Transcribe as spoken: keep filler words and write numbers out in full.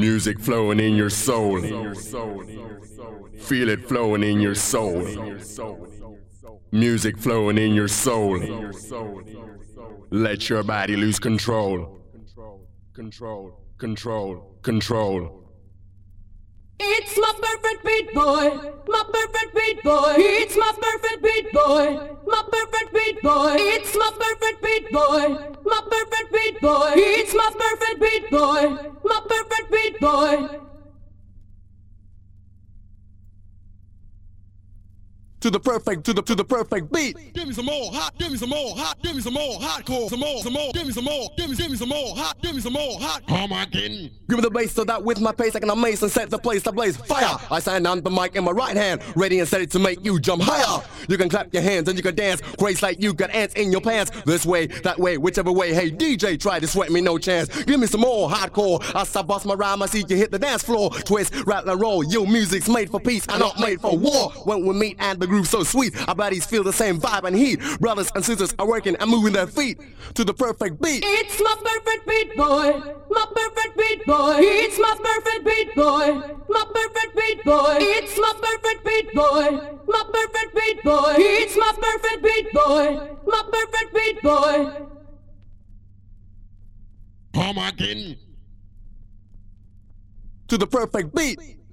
Music flowing in your soul. Feel it flowing in your soul. Music flowing in your soul. Let your body lose control. Control, control, control. It's my perfect beat boy, my perfect beat boy. It's my perfect beat boy, my perfect beat boy. It's my perfect beat boy, my perfect beat boy. It's my perfect beat boy, my perfect beat boy. To the perfect, to the to the perfect beat. Give me some more hot, give me some more hot, give me some more hardcore, some more, some more, give me some more, give me, give me some more hot, give me some more hot. Come again. Give me the bass so that with my pace I can amaze and set the place ablaze. Fire! I stand on the mic in my right hand, ready and steady to make you jump higher. You can clap your hands and you can dance, crazy like you got ants in your pants. This way, that way, whichever way. Hey D J, try to sweat me, no chance. Give me some more hardcore. As I bust my rhyme, I see you hit the dance floor. Twist, rattle and roll. Your music's made for peace and not made for war. When we meet and the groove's so sweet, our bodies feel the same vibe and heat. Brothers and sisters are working and moving their feet to the perfect beat. It's my perfect beat boy, my perfect beat boy. It's my perfect beat boy, my perfect beat boy. It's my perfect beat boy, my perfect beat boy. It's my perfect beat boy, my perfect beat boy. Come again. To the perfect beat.